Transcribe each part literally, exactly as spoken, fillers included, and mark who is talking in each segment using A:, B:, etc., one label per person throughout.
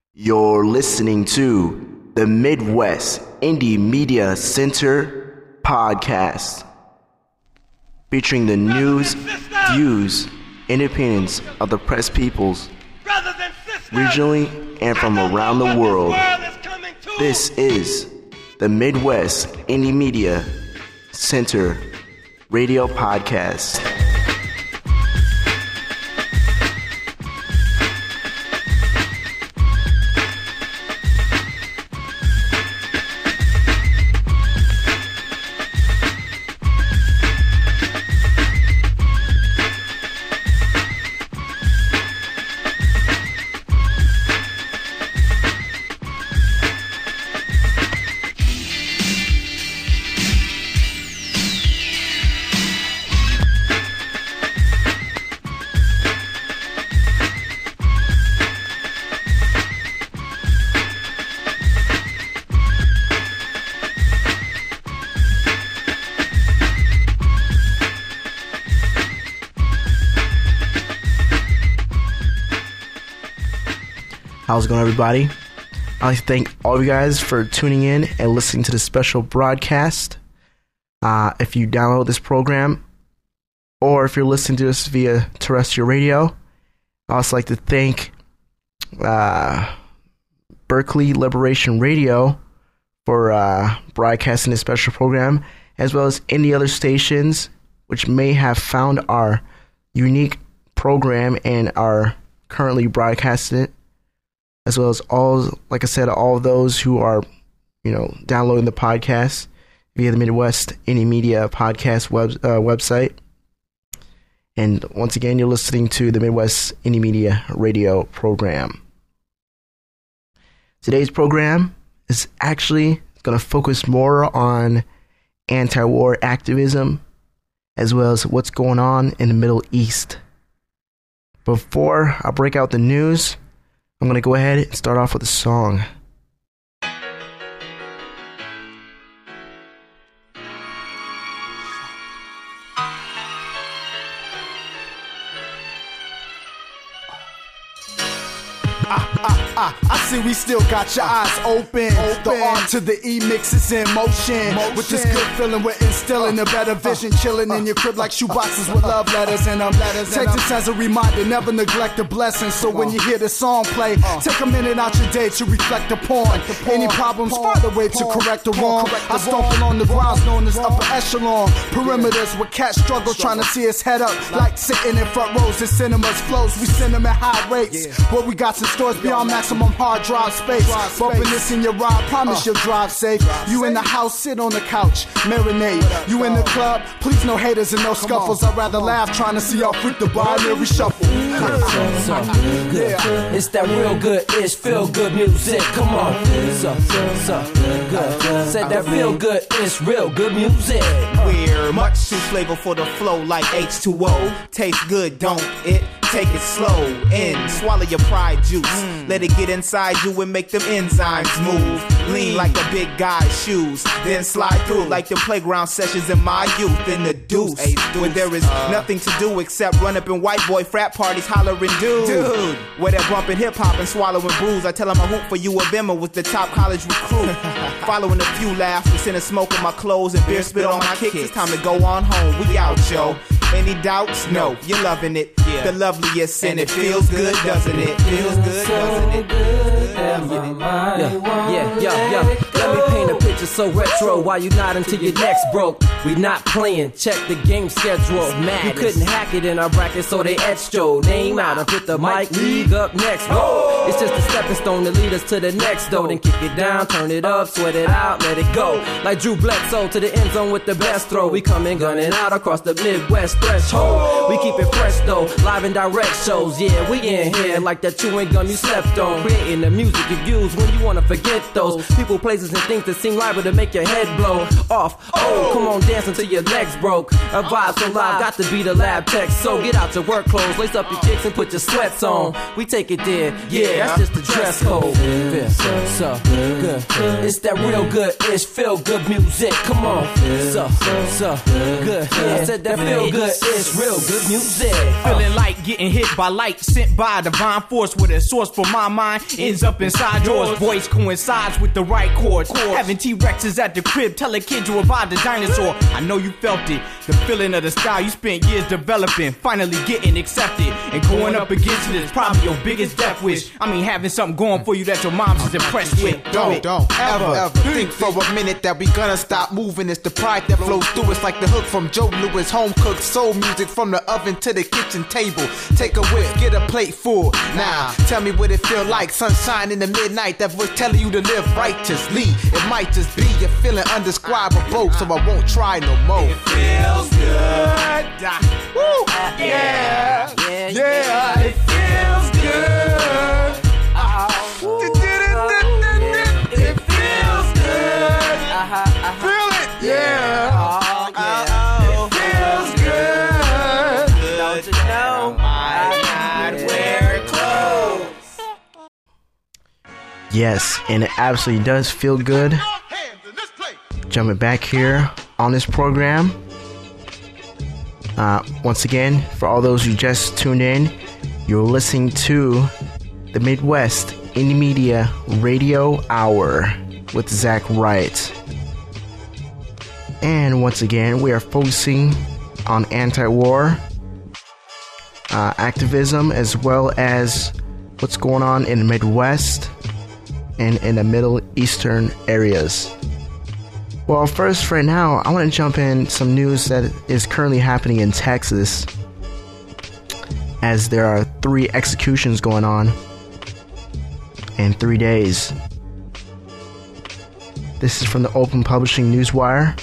A: You're listening to the Midwest Indie Media Center podcast, featuring the news, views, and opinions of the press peoples, regionally and from around the world. This is the Midwest Indie Media Center radio podcast. How's it going, everybody? I'd like to thank all of you guys for tuning in and listening to this special broadcast. Uh, if you download this program, or if you're listening to this via terrestrial radio, I'd also like to thank uh, Berkeley Liberation Radio for uh, broadcasting this special program, as well as any other stations which may have found our unique program and are currently broadcasting it, as well as all, like I said, all of those who are, you know, downloading the podcast via the Midwest Indie Media Podcast web, uh, website. And once again, you're listening to the Midwest Indie Media Radio program. Today's program is actually going to focus more on anti-war activism, as well as what's going on in the Middle East. Before I break out the news, I'm going to go ahead and start off with a song.
B: I, I see we still got your eyes open. open. The R to the E mix is in motion. motion. With this good feeling, we're instilling a better vision. Chilling in your crib like shoeboxes with love letters in them. Take this as a reminder, never neglect the blessing. So when you hear the song play, take a minute out your day to reflect upon any problems, find a way to correct the wrong. I stumble on the grounds known as upper echelon perimeters where cats struggle trying to see us head up. Like sitting in front rows in cinemas, flows, we send them at high rates. What we got some stores beyond maximum hard drive space. Bumping this in your ride, promise you'll drive safe. You in the house, sit on the couch, marinate. You in the club, please no haters and no scuffles. I'd rather laugh trying to see y'all freak the binary shuffle.
C: Yeah. It's that real good-ish, feel-good music. Come on. So, so, good. Said that feel-good-ish, real good music.
D: We're much too flavorful for the flow like H two O. Tastes good, don't it? Take it slow and swallow your pride juice. Mm. Let it get inside you and make them enzymes move. Lean like a big guy's shoes, then slide through like the playground sessions in my youth in the deuce, when there is uh. nothing to do except run up in white boy frat parties hollering dude. dude. Where they're bumping hip hop and swallowing booze. I tell them I hoop for you of Emma was the top college recruit. Following a few laughs, we sending smoke in my clothes and beer spit on my kicks. It's time to go on home. We out, yo. Any doubts? No, you're loving it. Yeah. The loveliest, and it feels good, doesn't it? Feels good, doesn't it?
C: Yeah, yeah, yeah, yeah. Let me paint a picture so retro while you nodding till your neck's broke. We not playing, check the game schedule. Mad. You couldn't hack it in our bracket, so they etched your name out and put the mic league up next. Whoa. It's just a stepping stone to lead us to the next though. Then kick it down, turn it up, sweat it out, let it go. Like Drew Bledsoe to the end zone with the best throw. We come in gunning out across the Midwest threshold. We keep it fresh though, live and direct shows. Yeah, we in here like that chewing gum you slept on. Creating the music you use when you wanna forget those people, places, and things that seem live liable to make your head blow off. Oh, come on, dance until your legs broke. A vibe so live, got to be the lab tech. So get out your work clothes, lace up your kicks and put your sweats on. We take it there, yeah, that's just the dress code. Feel so good, it's that real good-ish, feel good music. Come on, so so good. I said that feel good-ish, real good music.
D: Feeling like getting hit by light, sent by a divine force, with a source for my mind ends up inside yours. Voice coincides with the right chords. Having T-Rexes at the crib, tell a kid you about the dinosaur. I know you felt it, the feeling of the style you spent years developing, finally getting accepted and going up against it is probably your biggest death wish. I mean, having something going for you that your mom's is impressed with.
E: Don't, don't ever, ever think for a minute that we gonna stop moving. It's the pride that flows through. It's like the hook from Joe Lewis, home cooked soul music from the oven to the kitchen table. Take a whiff, get a plate full. Now, tell me what it feel like. Sunshine in the midnight, that voice telling you to live righteously. It might just be you're feeling undescribable, so I won't try no more.
D: It feels good. Woo. Yeah, yeah, yeah. It feels good. Oh. It feels good. Feel it, yeah. Oh, yeah. It feels good. Don't you know? I might wear clothes.
A: Yes, and it absolutely does feel good. Jumping back here on this program. Uh, once again, for all those who just tuned in, you're listening to the Midwest Indie Media Radio Hour with Zach Wright. And once again, we are focusing on anti-war uh, activism, as well as what's going on in the Midwest and in the Middle Eastern areas. Well, first, right now, I want to jump in some news that is currently happening in Texas, as there are three executions going on in three days. This is from the Open Publishing Newswire.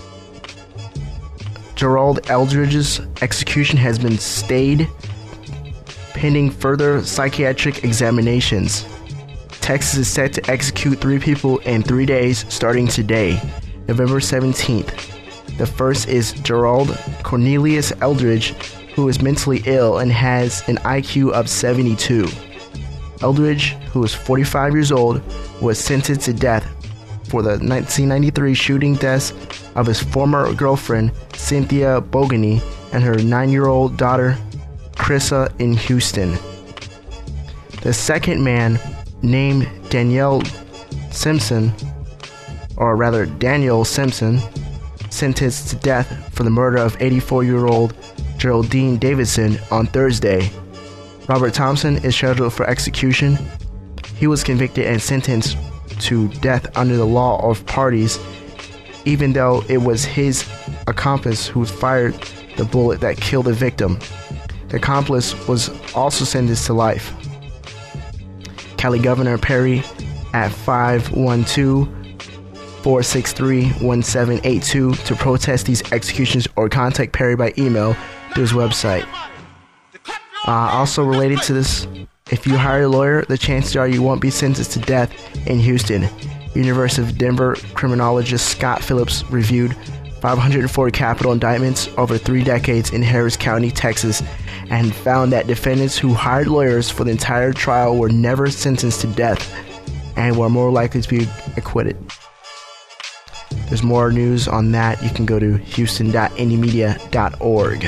A: Gerald Eldridge's execution has been stayed pending further psychiatric examinations. Texas is set to execute three people in three days starting today, November seventeenth. The first is Gerald Cornelius Eldridge, who is mentally ill and has an I Q of seventy-two. Eldridge, who is forty-five years old, was sentenced to death for the nineteen ninety-three shooting deaths of his former girlfriend, Cynthia Bogany, and her nine-year-old daughter, Krissa, in Houston. The second man, named Danielle Simpson, or rather Daniel Simpson, sentenced to death for the murder of eighty-four-year-old Geraldine Davidson on Thursday. Robert Thompson is scheduled for execution. He was convicted and sentenced to death under the law of parties, even though it was his accomplice who fired the bullet that killed the victim. The accomplice was also sentenced to life. Cali Governor Perry at five one two, four six three, one seven eight two to protest these executions, or contact Perry by email through his website. Uh, also related to this, if you hire a lawyer, the chances are you won't be sentenced to death in Houston. University of Denver criminologist Scott Phillips reviewed five hundred four capital indictments over three decades in Harris County, Texas, and found that defendants who hired lawyers for the entire trial were never sentenced to death and were more likely to be acquitted. There's more news on that. You can go to houston dot indie media dot org.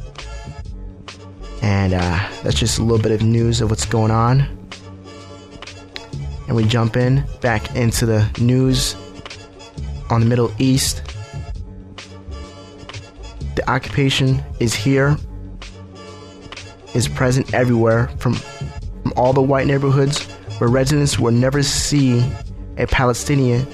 A: And uh, that's just a little bit of news of what's going on. And we jump in back into the news on the Middle East. The occupation is here, is present everywhere, from, from all the white neighborhoods where residents will never see a Palestinian,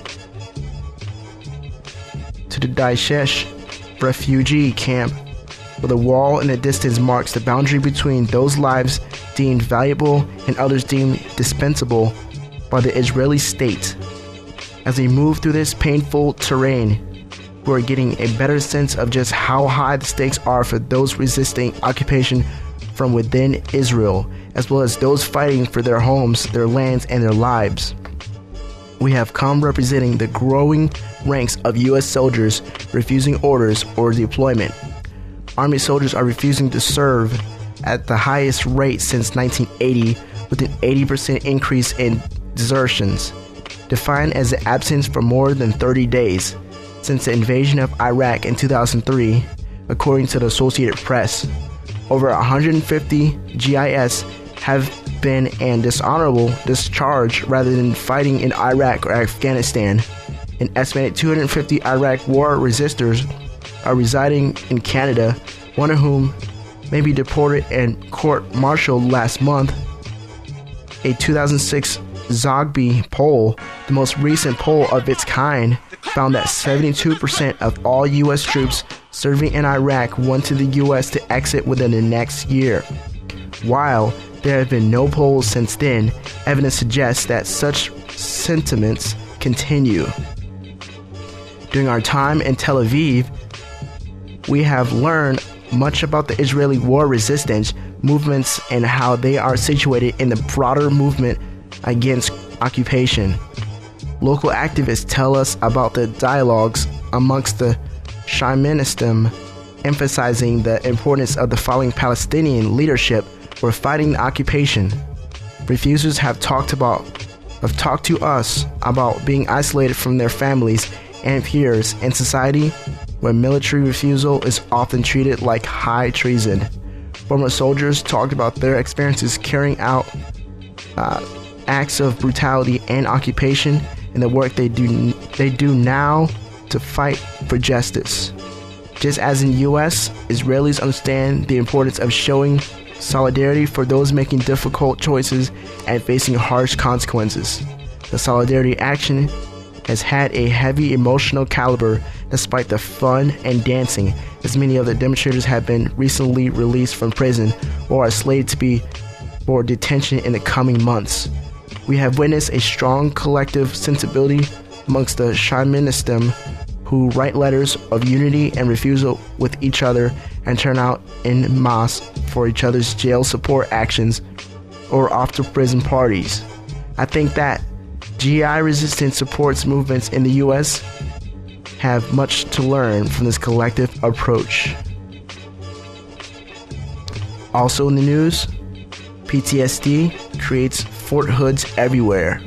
A: to the Daesh refugee camp, where the wall in the distance marks the boundary between those lives deemed valuable and others deemed dispensable by the Israeli state. As we move through this painful terrain, we're getting a better sense of just how high the stakes are for those resisting occupation from within Israel, as well as those fighting for their homes, their lands, and their lives. We have come representing the growing ranks of U S soldiers refusing orders or deployment. Army soldiers are refusing to serve at the highest rate since nineteen eighty, with an eighty percent increase in desertions, defined as the absence for more than thirty days since the invasion of Iraq in two thousand three, according to the Associated Press. Over one hundred fifty G I S have been an dishonorable discharge rather than fighting in Iraq or Afghanistan. An estimated two hundred fifty Iraq war resistors are residing in Canada, one of whom may be deported and court-martialed last month. A two thousand six Zogby poll, the most recent poll of its kind, found that seventy-two percent of all U S troops serving in Iraq want to the U S to exit within the next year. While there have been no polls since then, evidence suggests that such sentiments continue. During our time in Tel Aviv, we have learned much about the Israeli war resistance movements and how they are situated in the broader movement against occupation. Local activists tell us about the dialogues amongst the Shamanism, emphasizing the importance of the following Palestinian leadership for fighting the occupation. Refusers have talked about have talked to us about being isolated from their families and peers in society where military refusal is often treated like high treason. Former soldiers talked about their experiences carrying out uh, acts of brutality and occupation and the work they do they do now to fight for justice. Just as in the U S, Israelis understand the importance of showing solidarity for those making difficult choices and facing harsh consequences. The solidarity action has had a heavy emotional caliber despite the fun and dancing, as many of the demonstrators have been recently released from prison or are slated to be for detention in the coming months. We have witnessed a strong collective sensibility amongst the Shamanism, who write letters of unity and refusal with each other and turn out en masse for each other's jail support actions or off to prison parties. I think that G I resistance supports movements in the U S have much to learn from this collective approach. Also in the news, P T S D creates Fort Hoods everywhere.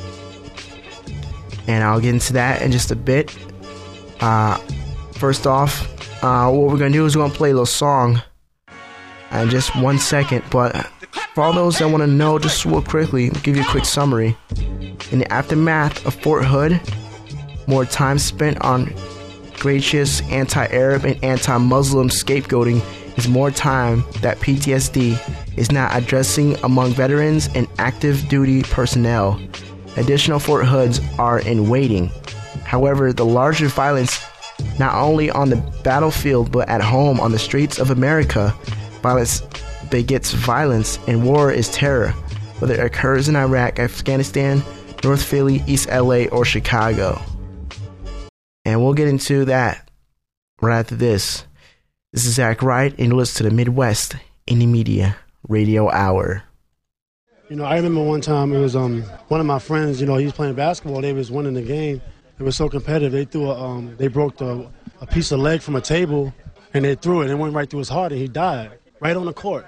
A: And I'll get into that in just a bit. Uh, first off, uh, what we're going to do is we're going to play a little song in just one second. But for all those that want to know, just real quickly, I'll give you a quick summary. In the aftermath of Fort Hood, more time spent on gratuitous anti-Arab and anti-Muslim scapegoating is more time that P T S D is not addressing among veterans and active duty personnel. Additional Fort Hoods are in waiting. However, the larger violence, not only on the battlefield but at home on the streets of America, violence begets violence, and war is terror, whether it occurs in Iraq, Afghanistan, North Philly, East L A, or Chicago. And we'll get into that right after this. This is Zach Wright, and you listen to the Midwest Indie Media Radio Hour.
F: You know, I remember one time it was um one of my friends. You know, he was playing basketball. They was winning the game. It was so competitive. They threw a um they broke the, a piece of leg from a table, and they threw it. And it went right through his heart, and he died right on the court.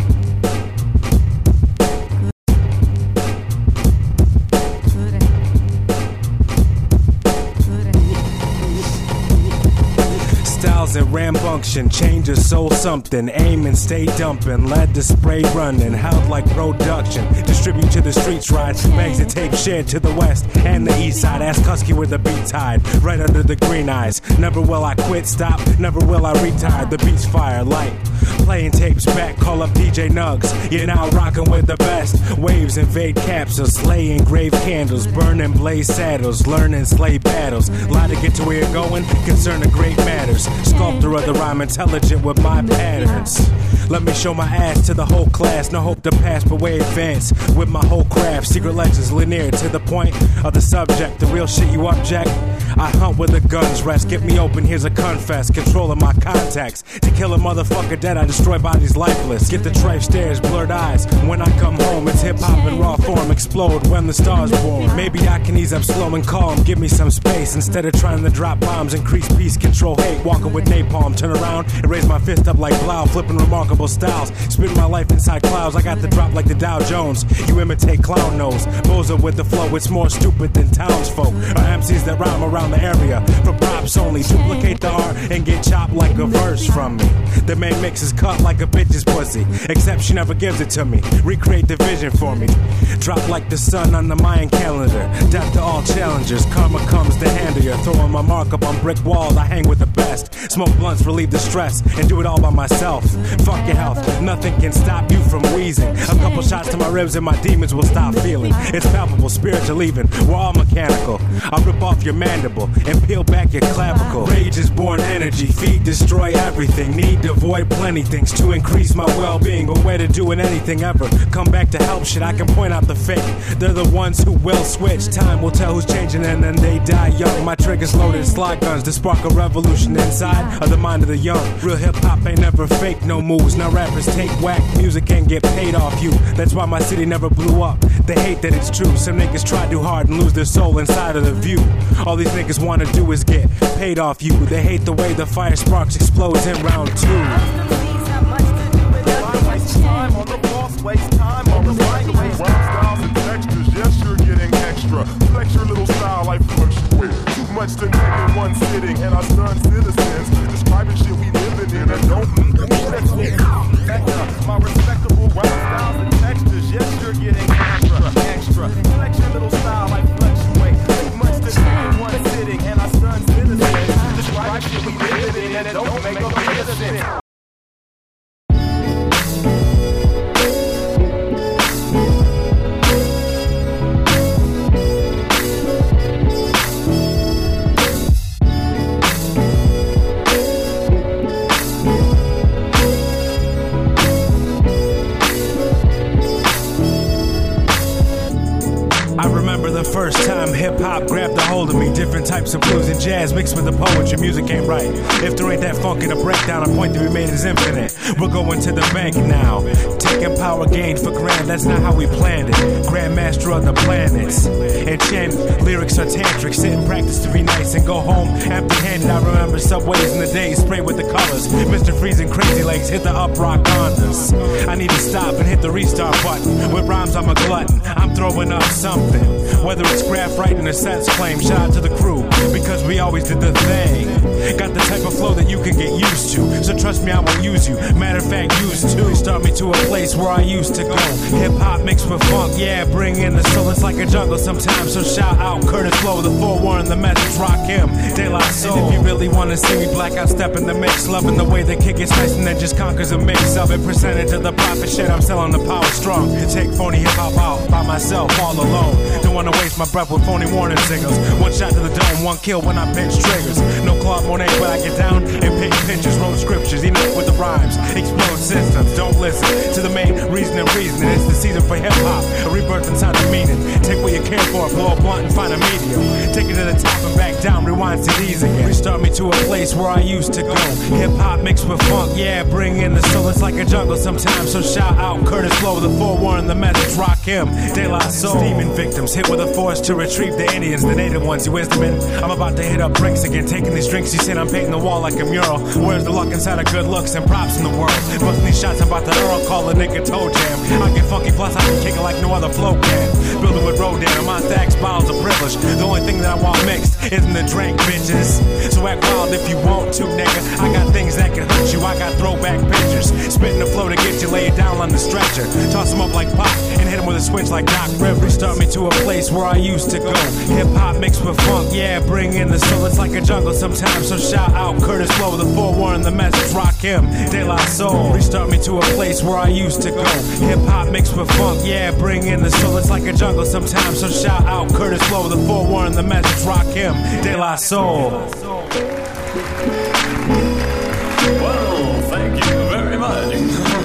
G: Styles and rambunction, changes soul something, aim and stay dumping, led to spray running, held like production, distribute to the streets, ride, bags of tape shared to the west and the east side, ask Husky where the beats hide, right under the green eyes, never will I quit, stop, never will I retire, the beats fire, light, playing tapes back, call up D J Nugs, you're now rocking with the best, waves invade capsules, slay engraved candles, burning blaze saddles, learning slay battles, lie to get to where you're going, concern of great matters, sculptor of the rhyme, intelligent with my patterns. Let me show my ass to the whole class. No hope to pass, but way advance with my whole craft. Secret legends linear to the point of the subject. The real shit you object I hunt where the guns rest. Get me open, here's a confess. Controlling my contacts. To kill a motherfucker dead, I destroy bodies lifeless. Get the tripe stares, blurred eyes. When I come home, it's hip-hop in raw form. Explode when the stars born. Maybe I can ease up slow and calm. Give me some space. Instead of trying to drop bombs, increase peace, control hate. Walking with napalm, turn around and raise my fist up like Blau. Flipping remarkable styles. Spitting my life inside clouds. I got the drop like the Dow Jones. You imitate clown nose. Bozo with the flow, it's more stupid than townsfolk. Or M Cs that rhyme around the area. For props only. Duplicate the art and get chopped like a verse from me. The main mix is cut like a bitch's pussy. Except she never gives it to me. Recreate the vision for me. Drop like the sun on the Mayan calendar. Death to all challengers. Karma comes to handle you. Throwing my mark up on brick walls. I hang with the best. Smoke blunts, relieve the stress. And do it all by myself. Fuck your health. Nothing can stop you from wheezing. A couple shots to my ribs and my demons will stop feeling. It's palpable, spiritual even. We're all mechanical. I'll rip off your mandible and peel back your clavicle. Rage is born energy. Feed, destroy everything. Need to avoid plenty things to increase my well-being. But where to doing anything ever? Come back to help shit. I can point out the fake. They're the ones who will switch. Time will tell who's changing and then they die young. My triggers loaded slot guns to spark a revolution inside of the mind of the young. Real hip-hop ain't never fake, no moves. Now rappers take whack music and get paid off you. That's why my city never blew up. They hate that it's true. Some niggas try too hard and lose their soul inside of the view. All these niggas wanna do is get paid off you. They hate the way the fire sparks explodes in round two.
H: Waste time on the boss, waste time on the right, waste styles and textures. Yes, you're getting extra. Flex your little style, I fluctuate. Too much to take in one sitting, and our stern citizens describing shit we living in and don't need to be. My respectable rap styles and textures. Yes, you're getting extra, extra. Flex your little style, I fluctuate. Too much to take in one sitting, and our stern citizens describing shit we living in and don't make a bit of sense.
G: The first time hip-hop grabbed a hold of me. Different types of blues and jazz mixed with the poetry. Music ain't right. If there ain't that funk in a breakdown, a point to be made is infinite. We're going to the bank now. Taking power gained for grand, that's not how we planned it. Grandmaster of the planets. Enchanted, lyrics are tantric. Sit and practice to be nice and go home empty-handed. I remember subways in the days, spray with the colors. Mister Freeze and Crazy Legs hit the up rock on us. I need to stop and hit the restart button. With rhymes, I'm a glutton. I'm throwing up something. Whether it's graph writing or sets claim, shout out to the crew, because we always did the thing. Got the type of flow that you can get used to, so trust me, I won't use you. Matter of fact, used to. Start me to a place where I used to go. Hip-hop mixed with funk, yeah, bring in the soul. It's like a jungle sometimes, so shout out Curtis Blow, the forewarn, the message, rock him, De La Soul. And if you really want to see me black, I'll step in the mix. Loving the way they kick it, nice and then just conquers a mix of it. Percentage of the profit shit, I'm selling the power strong. To take phony hip-hop out by myself, all alone. Don't want to waste my breath with phony warning signals. One shot to the dome, one kill when I pinch triggers. No Claude Monet, but I get down and pinch pictures, wrote scriptures, enough with the rhymes. Explode systems, don't listen to the main reason and reasoning. It's the season for hip-hop, a rebirth inside the meaning. Take what you care for, blow a blunt and find a medium. Take it to the top and back down, rewind C Ds again. Restart me to a place where I used to go. Hip-hop mixed with funk, yeah, bring in the soul. It's like a jungle sometimes, so shout out Curtis Blow, the forewarn, the message, rock him, De La Soul. Demon victims, hit with a force to retrieve the Indians, the native ones, you wisdom in. I'm about to hit up bricks again, taking these drinks, you said I'm painting the wall like a mural. Where's the luck inside of good looks and props in the world? Busting these shots about the Earl, call a nigga toe jam. I get funky, plus I can kick it like no other flow can. Build it with Rodan, I'm on stacks, bottles of privilege. The only thing that I want mixed isn't the drink, bitches. So act wild if you want to, nigga. I got things that can hurt you, I got throwback pictures. Spitting the flow to get you, lay it down on the stretcher. Toss them up like pop and hit them with a switch like Doc Rivers. Start me to a place where I used to go. Hip-hop mixed with funk, yeah, bring in the soul. It's like a jungle sometimes, so shout out Curtis Blow, the forewarn, the message, rock him, De La Soul. Restart me to a place where I used to go. Hip-hop mixed with funk, yeah, bring in the soul. It's like a jungle sometimes, so shout out Curtis Blow, the forewarn, the message, rock him, De La Soul.
I: Well, thank you very much.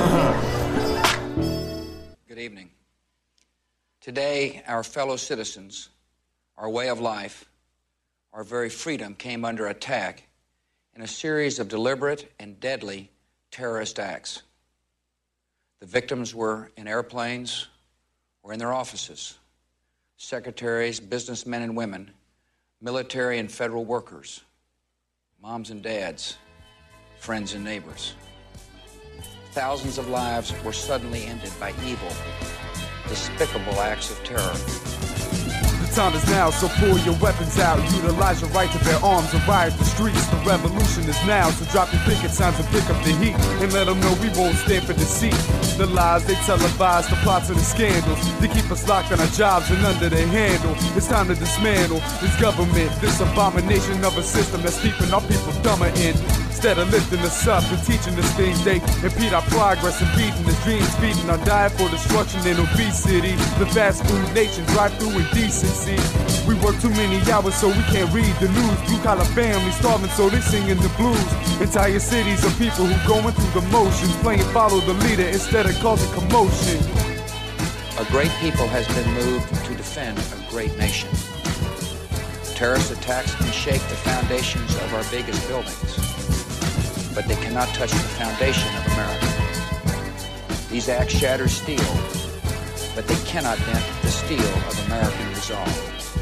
J: Good evening. Today, our fellow citizens, our way of life, our very freedom came under attack in a series of deliberate and deadly terrorist acts. The victims were in airplanes or in their offices, secretaries, businessmen and women, military and federal workers, moms and dads, friends and neighbors. Thousands of lives were suddenly ended by evil, despicable acts of terror.
K: The time is now, so pull your weapons out. Utilize your right to bear arms and riot the streets. The revolution is now, so drop your picket signs and pick up the heat. And let them know we won't stand for deceit. The lies they televise, the plots and the scandals. They keep us locked on our jobs and under their handle. It's time to dismantle this government, this abomination of a system that's keeping our people dumber in. Instead of lifting us up and teaching us things, they impede our progress and beating the dreams, feeding our diet for destruction and obesity. The fast food nation, drive through indecency. We work too many hours so we can't read the news. Blue collar families starving so they singing the blues. Entire cities of people who going through the motions, playing follow the leader instead of causing commotion.
J: A great people has been moved to defend a great nation. Terrorist attacks can shake the foundations of our biggest buildings, but they cannot touch the foundation of America. These acts shatter steel, but they cannot dent the steel of American resolve.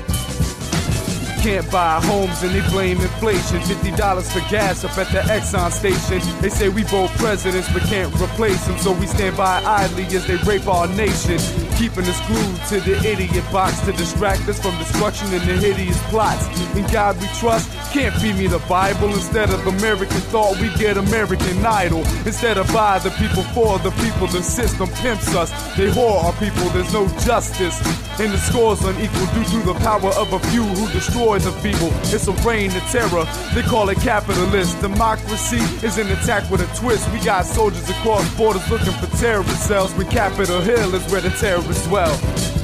K: Can't buy homes and they blame inflation. fifty dollars for gas up at the Exxon station. They say we vote presidents but can't replace them, so we stand by idly as they rape our nation, keeping us glued to the idiot box to distract us from destruction and the hideous plots. In God we trust, can't feed me the Bible. Instead of American thought, we get American Idol. Instead of by the people, for the people, the system pimps us. They whore our people, there's no justice. And the score's unequal due to the power of a few who destroy the feeble. It's a reign of terror, they call it capitalist. Democracy is an attack with a twist. We got soldiers across borders looking for terrorist cells, when Capitol Hill is where the terrorists dwell.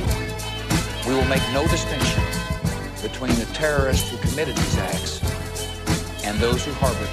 J: We will make no distinction between the terrorists who committed these acts and those who harbored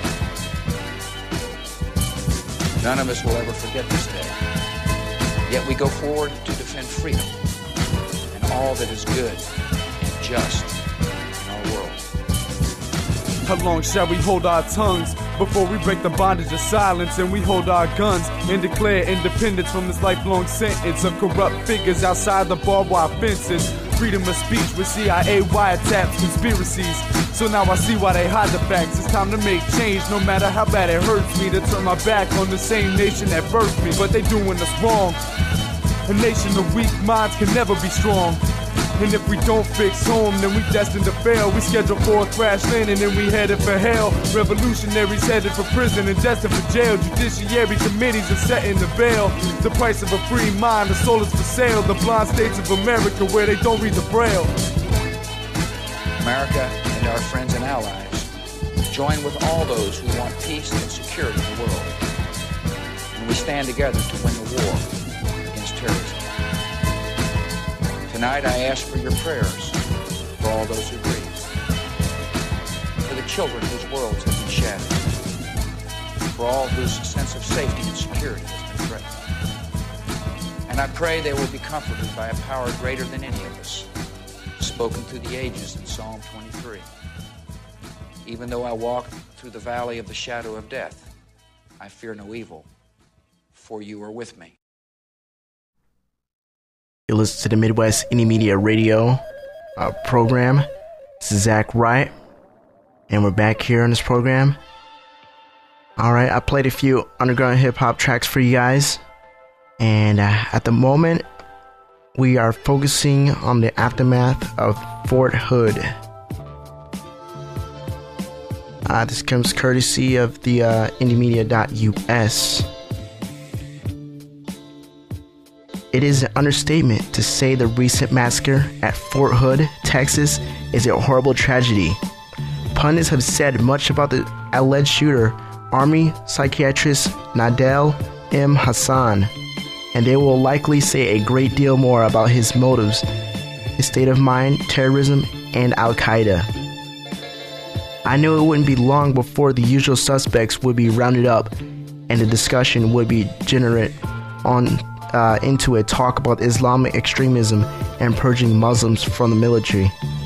J: them. None of us will ever forget this day. Yet we go forward to defend freedom and all that is good and just in our world.
K: How long shall we hold our tongues before we break the bondage of silence and we hold our guns and declare independence from this lifelong sentence of corrupt figures outside the barbed wire fences? Freedom of speech with C I A wiretaps, conspiracies. So now I see why they hide the facts. It's time to make change, no matter how bad it hurts me to turn my back on the same nation that birthed me. But they doing us wrong. A nation of weak minds can never be strong. And if we don't fix home, then we destined to fail. We scheduled for a crash landing and we headed for hell. Revolutionaries headed for prison and destined for jail. Judiciary committees are setting the bail. The price of a free mind, the soul is for sale. The blind states of America where they don't read the Braille.
J: America and our friends and allies join with all those who want peace and security in the world. And we stand together to win the war against terrorism. Tonight I ask for your prayers for all those who grieve, for the children whose worlds have been shattered, for all whose sense of safety and security has been threatened. And I pray they will be comforted by a power greater than any of us, spoken through the ages in Psalm twenty-three. Even though I walk through the valley of the shadow of death, I fear no evil, for you are with me.
A: You listen to the Midwest Indie Media Radio uh, program. This is Zach Wright, and we're back here on this program. Alright, I played a few underground hip-hop tracks for you guys, and uh, at the moment, we are focusing on the aftermath of Fort Hood. Uh, this comes courtesy of the uh, indie media dot U S. It is an understatement to say the recent massacre at Fort Hood, Texas, is a horrible tragedy. Pundits have said much about the alleged shooter, Army psychiatrist Nidal M. Hassan, and they will likely say a great deal more about his motives, his state of mind, terrorism, and Al-Qaeda. I knew it wouldn't be long before the usual suspects would be rounded up and the discussion would be degenerate on uh, into a talk about Islamic extremism and purging Muslims from the military.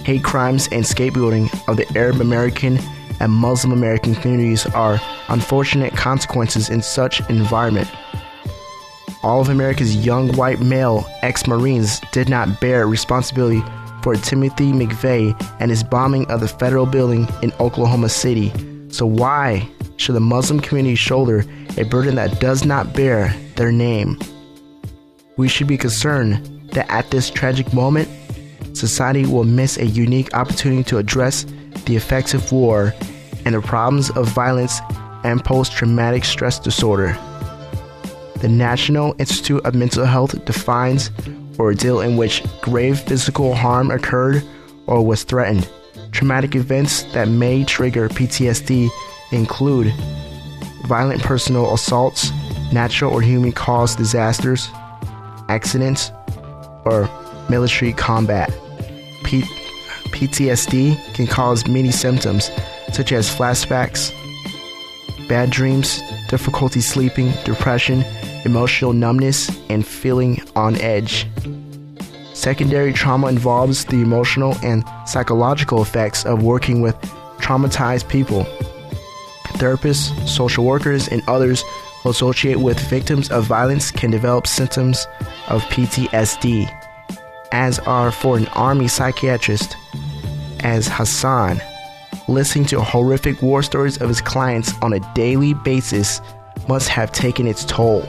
A: hate crimes, and scapegoating of the Arab American and Muslim American communities are unfortunate consequences in such an environment. All of America's young white male ex-Marines did not bear responsibility for Timothy McVeigh and his bombing of the federal building in Oklahoma City. So why should the Muslim community shoulder a burden that does not bear their name? We should be concerned that at this tragic moment, society will miss a unique opportunity to address the effects of war and the problems of violence and post-traumatic stress disorder. The National Institute of Mental Health defines an ordeal in which grave physical harm occurred or was threatened. Traumatic events that may trigger P T S D include violent personal assaults, natural or human-caused disasters, accidents, or military combat. P- PTSD can cause many symptoms, such as flashbacks, bad dreams, difficulty sleeping, depression, emotional numbness, and feeling on edge. Secondary trauma involves the emotional and psychological effects of working with traumatized people. Therapists, social workers, and others who associate with victims of violence can develop symptoms of P T S D, as are for an army psychiatrist as Hassan. Listening to horrific war stories of his clients on a daily basis must have taken its toll.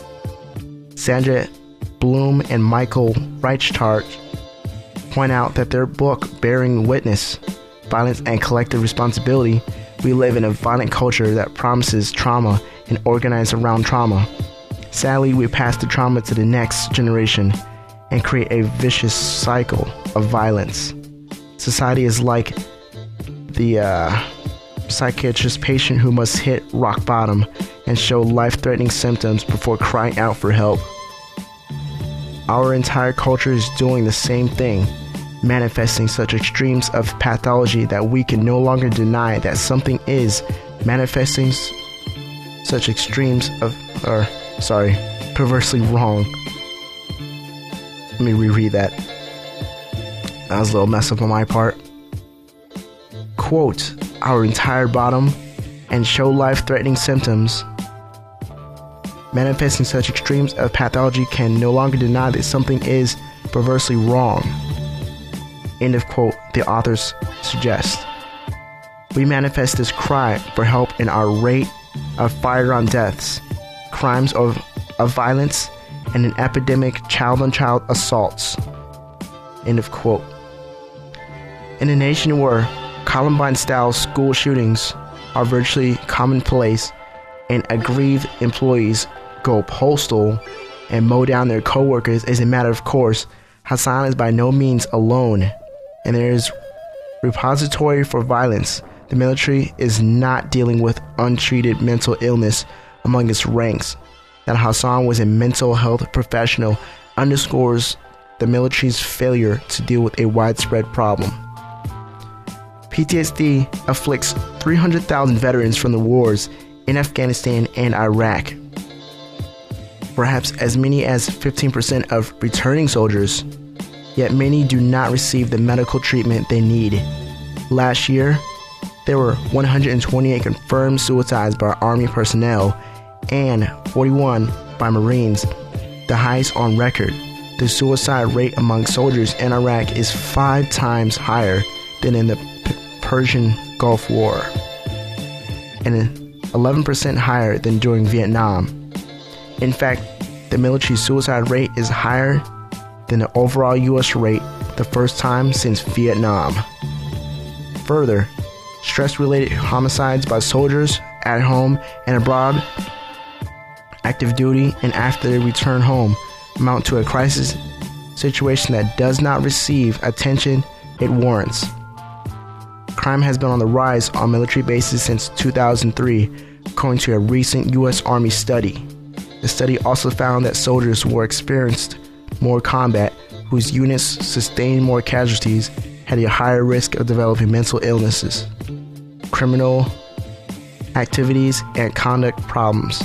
A: Sandra Bloom and Michael Reichart point out that their book, Bearing Witness, Violence and Collective Responsibility, we live in a violent culture that promises trauma and organize around trauma. Sadly, we pass the trauma to the next generation and create a vicious cycle of violence. Society is like the uh, psychiatrist patient who must hit rock bottom and show life-threatening symptoms before crying out for help. Our entire culture is doing the same thing, manifesting such extremes of pathology that we can no longer deny that something is manifesting s- such extremes of, or, sorry, perversely wrong. Let me reread that. That was a little mess up on my part. Quote, our entire bottom and show life-threatening symptoms. Manifesting such extremes of pathology can no longer deny that something is perversely wrong. End of quote, the authors suggest. We manifest this cry for help in our rate of firearm deaths, crimes of, of violence, and an epidemic child-on-child assaults. End of quote. In a nation where Columbine-style school shootings are virtually commonplace and aggrieved employees go postal and mow down their co-workers as a matter of course, Hassan is by no means alone, and there is repository for violence. The military is not dealing with untreated mental illness among its ranks. That Hassan was a mental health professional underscores the military's failure to deal with a widespread problem. P T S D afflicts three hundred thousand veterans from the wars in Afghanistan and Iraq. Perhaps as many as fifteen percent of returning soldiers, yet many do not receive the medical treatment they need. Last year, there were one hundred twenty-eight confirmed suicides by Army personnel and forty-one by Marines, the highest on record. The suicide rate among soldiers in Iraq is five times higher than in the P- Persian Gulf War, and eleven percent higher than during Vietnam. In fact, the military suicide rate is higher than the overall U S rate the first time since Vietnam. Further, stress-related homicides by soldiers at home and abroad, active duty, and after they return home amount to a crisis situation that does not receive attention it warrants. Crime has been on the rise on military bases since two thousand three, according to a recent U S Army study. The study also found that soldiers who experienced more combat, whose units sustained more casualties, had a higher risk of developing mental illnesses, criminal activities, and conduct problems.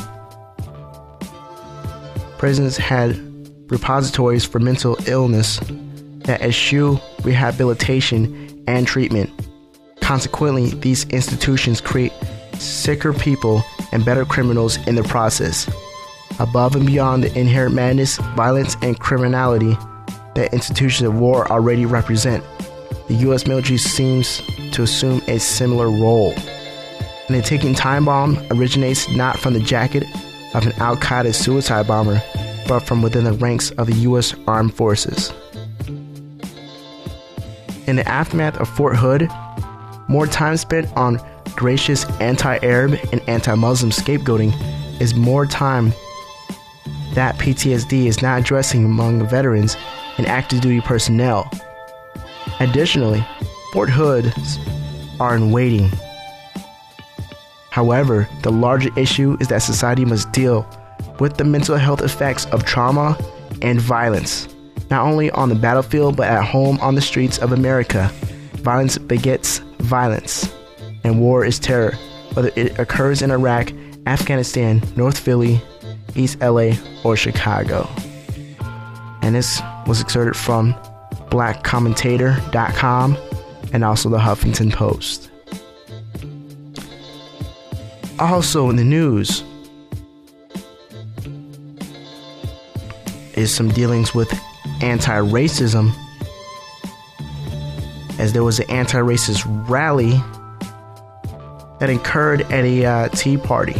A: Prisons had repositories for mental illness that eschew rehabilitation and treatment. Consequently, these institutions create sicker people and better criminals in the process. Above and beyond the inherent madness, violence, and criminality that institutions of war already represent, the U S military seems to assume a similar role. And the ticking time bomb originates not from the jacket of an Al-Qaeda suicide bomber, but from within the ranks of the U S Armed Forces. In the aftermath of Fort Hood, more time spent on gracious anti-Arab and anti-Muslim scapegoating is more time that P T S D is not addressing among veterans and active duty personnel. Additionally, Fort Hoods are in waiting. However, the larger issue is that society must deal with the mental health effects of trauma and violence, not only on the battlefield but at home on the streets of America. Violence begets violence, and war is terror, whether it occurs in Iraq, Afghanistan, North Philly, East L A, or Chicago. And this was excerpted from black commentator dot com and also the Huffington Post. Also in the news is some dealings with anti-racism, as there was an anti-racist rally that occurred at a uh, Tea Party.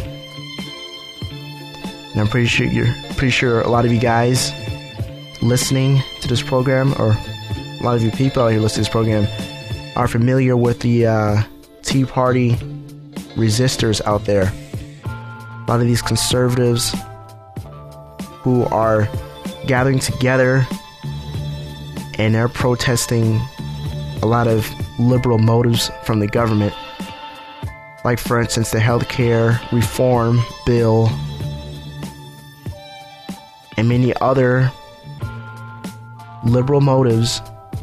A: And I'm pretty sure you're pretty sure a lot of you guys listening to this program, or a lot of you people out here listening to this program, are familiar with the uh, Tea Party resistors out there. A lot of these conservatives who are gathering together and they're protesting a lot of liberal motives from the government, like for instance the healthcare reform bill and many other liberal motives.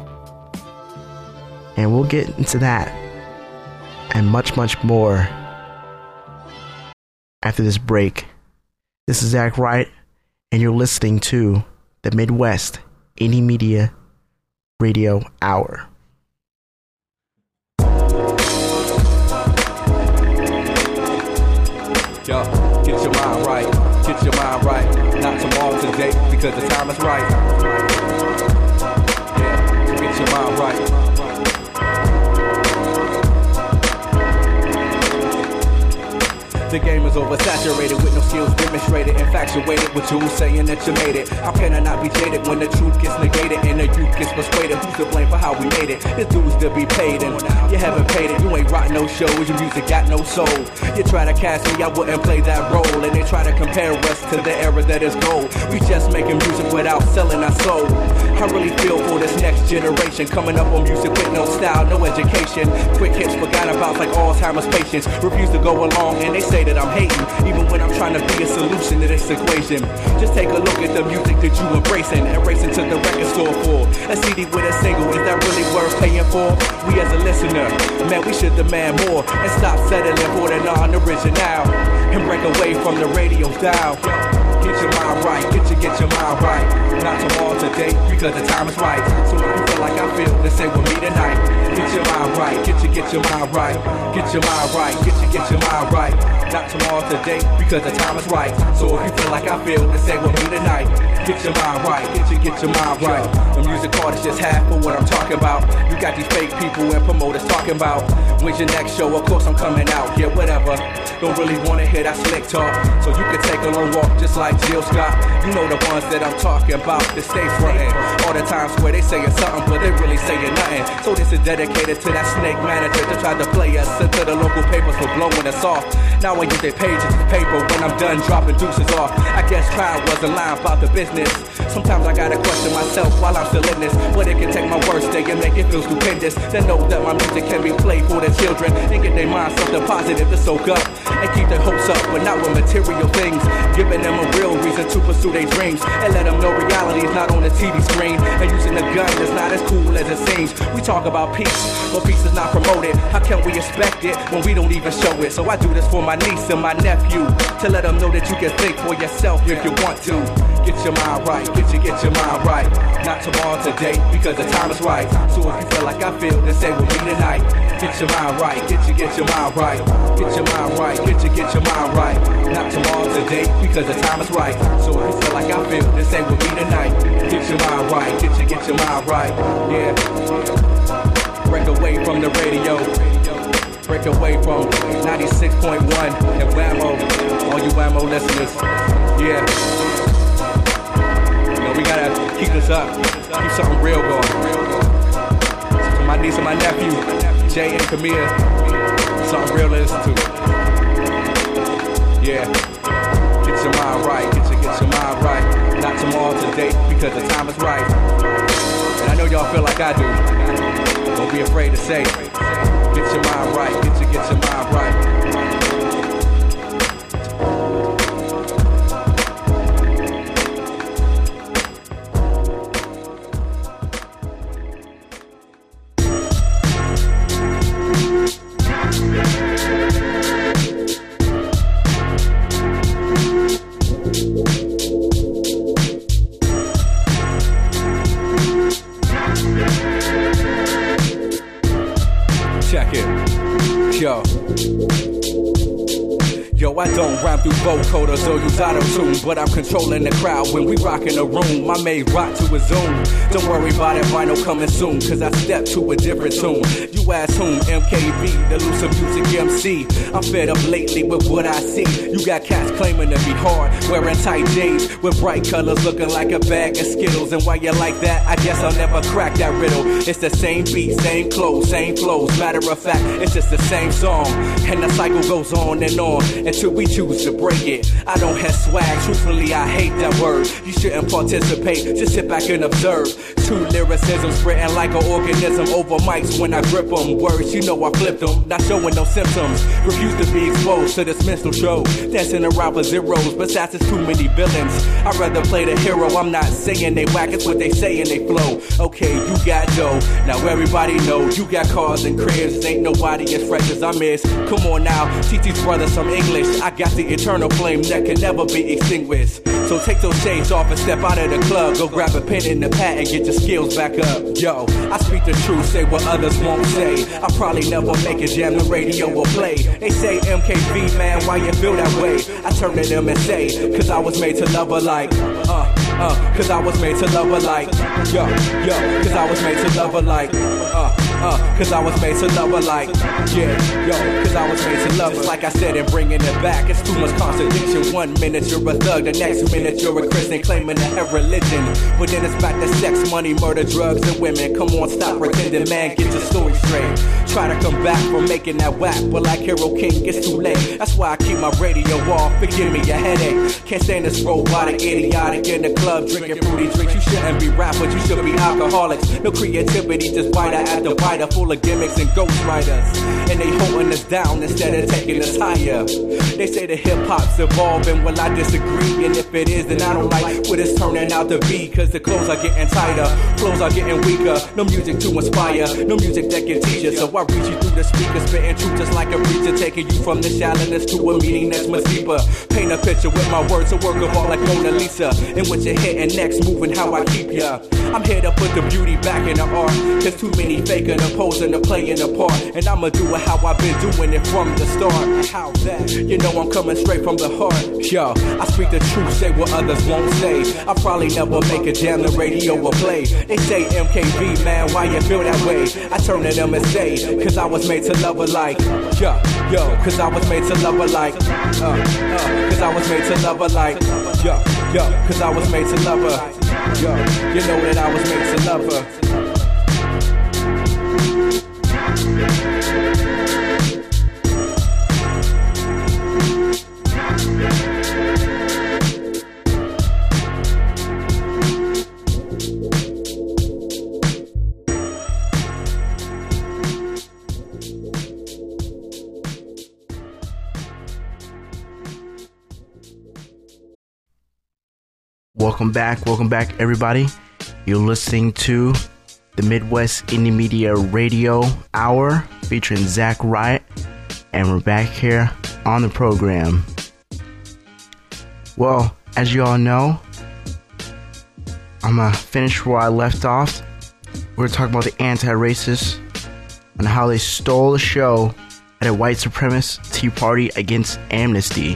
A: And we'll get into that and much much more after this break. This is Zach Wright, and you're listening to the Midwest Indie Media Radio Hour.
L: Yo, get your mind right, get your mind right. Not tomorrow, today, because the time is right. Yeah, get your mind right. The game is oversaturated with no skills demonstrated. Infatuated with you saying that you made it. How can I not be jaded when the truth gets negated and the youth gets persuaded? Who's to blame for how we made it? The dues to be paid and you haven't paid it. You ain't rock no shows, your music got no soul. You try to cast me, I wouldn't play that role. And they try to compare us to the era that is gold. We just making music without selling our soul. I really feel for this next generation coming up on music with no style, no education. Quick hits forgot about like Alzheimer's patients. Refuse to go along and they say that I'm hating, even when I'm trying to be a solution to this equation. Just take a look at the music that you embracing and racing to the record store for a C D with a single. Is that really worth paying for? We as a listener, man, we should demand more and stop settling for the non-original and break away from the radio's dial. Get your mind right, get your, get your mind right. Not tomorrow, today, because the time is right. So if you feel like I feel, then say with me tonight. Get your mind right, get your, get your mind right. Get your mind right, get your, get your mind right. Not tomorrow, today, because the time is right. So if you feel like I feel, then say with me tonight. Get your mind right, get your, get your mind right. The music part is just half of what I'm talking about. You got these fake people and promoters talking about when's your next show? Of course I'm coming out, yeah, whatever. Don't really wanna hear that slick talk, so you can take a long walk just like Jill Scott. You know the ones that I'm talking about, that stay frontin'. All the times where they saying something, but they really saying nothing. So this is dedicated to that snake manager that tried to play us into the local papers for blowing us off. Now I use their pages of paper when I'm done dropping deuces off. I guess trying wasn't lying about the business. Sometimes I gotta question myself while I'm still in this, but it can take my worst day and make it feel stupendous. To know that my music can be played for the children and get their mind something positive to soak up and keep their hopes up, but not with material things. Giving them a real reason to pursue their dreams and let them know reality is not on the T V screen. And using a gun is not as cool as it seems. We talk about peace, but peace is not promoted. How can we expect it when we don't even show it? So I do this for my niece and my nephew, to let them know that you can think for yourself if you want to. Get your mind right, get your, get your mind right. Not tomorrow, today, because the time is right. So if you feel like I feel, then say with me tonight. Get your mind right, get your, get your mind right. Get your mind right, get your, get your mind right. Not tomorrow, today, because the time is right. So if you feel like I feel, then say with me tonight. Get your mind right, get your, get your mind right. Yeah. Break away from the radio. Break away from ninety-six point one and Whammo. All you Whammo listeners. Yeah. You know, we gotta keep this up. Keep something real going. To my niece and my nephew, Jay and Camille, something real to listen to. Yeah. Get your mind right. Get your, get your mind right. Not tomorrow, today, because the time is right. And I know y'all feel like I do. Don't be afraid to say, get your mind right, get your, get your mind right. Check it. Yo. Yo, I don't rhyme through vocoders or use auto-tune, but I'm controlling the crowd when we rockin' the room. I may rock to a zoom. Don't worry about it, vinyl coming soon, cause I step to a different tune. You ask whom? M K B, the Lucid Music M C. I'm fed up lately with what I see. You got cats claiming to be hard, wearing tight jeans with bright colors, looking like a bag of Skittles. And why you like that, I guess I'll never crack that riddle. It's the same beat, same clothes, same flows. Matter of fact, it's just the same song. And the cycle goes on and on until we choose to break it. I don't have swag, truthfully I hate that word. You shouldn't participate, just sit back and observe. Two lyricism spreading like an organism over mics when I grip them. Words, you know I flip them, not showing no symptoms. Refuse to be exposed to this mental show. Dancing around for zeros, besides there's too many villains. I'd rather play the hero, I'm not saying they whack, it's what they say and they flow. Okay, you got dough, now everybody know. You got cars and cribs, ain't nobody as fresh as I miss. Come on now, teach these brothers some English. I got the eternal flame that can never be extinguished. So take those shades off and step out of the club. Go grab a pen and a pad and get your skills back up. Yo, I speak the truth, say what others won't say. I probably never make a jam, the radio will play. They say M K B, man, why you feel that way? I turn to them and say, cause I was made to love her like, uh, uh, cause I was made to love her like, yo, yo, cause I was made to love her like, uh, uh, cause I was made to love her like, yeah, yo, cause I was made to love her. Just like I said and bringing it back, it's too much contradiction. One minute you're a thug, the next minute you're a Christian claiming to have religion. But then it's back to sex, money, murder, drugs, and women. Come on, stop pretending, man, get your story straight. Try to come back from making that whack, but like Hero King, it's too late. That's why I keep my radio off, but give me a headache. Can't stand this robotic, idiotic in the club, drinking fruity drinks. You shouldn't be rappers, you should be alcoholics. No creativity, just biter after biter, full of gimmicks and ghostwriters. And they holding us down instead of taking us higher. They say the hip-hop's evolving, well I disagree. And if it is, then I don't like what it's turning out to be. Cause the clothes are getting tighter, flows are getting weaker. No music to inspire, no music that can teach you. So I reach you through the speakers, spitting truth just like a preacher, taking you from the shallowness to a meaning that's much deeper. Paint a picture with my words, a work of art like Mona Lisa. And what you're hitting next, moving how I keep ya. I'm here to put the beauty back in the art. Cause too many faking and posing and playing a part. And I'ma do it how I've been doing it from the start. How that? You know I'm coming straight from the heart. Yo, I speak the truth, say what others won't say. I probably never make a jam, the radio will play. They say M K B, man, why you feel that way? I turn to them and say, cause I was made to love her like, yo, yo, cause I was made to love her like, uh, uh, cause I was made to love her like, yo, yo, cause I was made to love her, yo, you know that I was made to love her.
A: Welcome back, welcome back, everybody. You're listening to the Midwest Indie Media Radio Hour featuring Zach Wright, and we're back here on the program. Well, as you all know, I'm gonna finish where I left off. We're gonna talk about the anti-racists and how they stole the show at a white supremacist tea party against amnesty.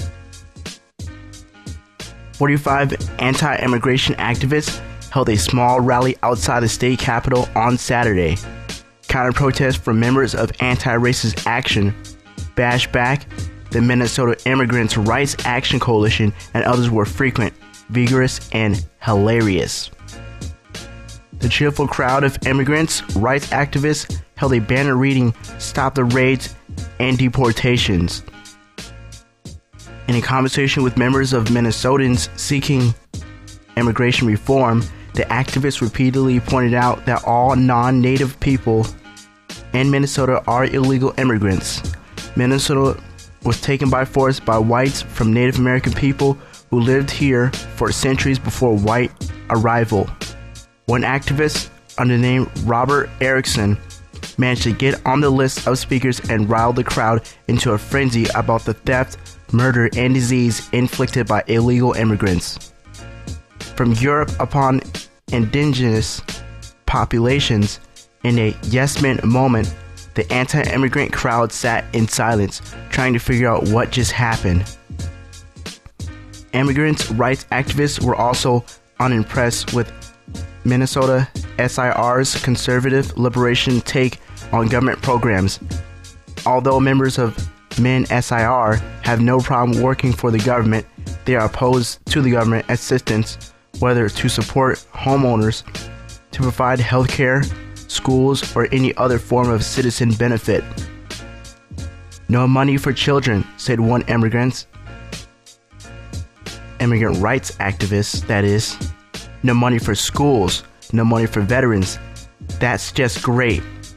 A: forty-five anti-immigration activists held a small rally outside the state capitol on Saturday. Counter-protests from members of Anti-Racist Action, Bash Back, the Minnesota Immigrants' Rights Action Coalition, and others were frequent, vigorous, and hilarious. The cheerful crowd of immigrants' rights activists held a banner reading, "Stop the Raids and Deportations." In a conversation with members of Minnesotans seeking immigration reform, the activists repeatedly pointed out that all non-native people in Minnesota are illegal immigrants. Minnesota was taken by force by whites from Native American people who lived here for centuries before white arrival. One activist, under the name Robert Erickson, managed to get on the list of speakers and rile the crowd into a frenzy about the theft, murder, and disease inflicted by illegal immigrants from Europe upon indigenous populations. In a yes-men moment, the anti-immigrant crowd sat in silence, trying to figure out what just happened. Immigrants' rights activists were also unimpressed with Minnesota S I R's conservative liberation take on government programs. Although members of Min S I R have no problem working for the government, they are opposed to the government assistance, whether to support homeowners, to provide health care, schools, or any other form of citizen benefit. No money for children, said one immigrant. Immigrant rights activist, that is. No money for schools, no money for veterans. That's just great.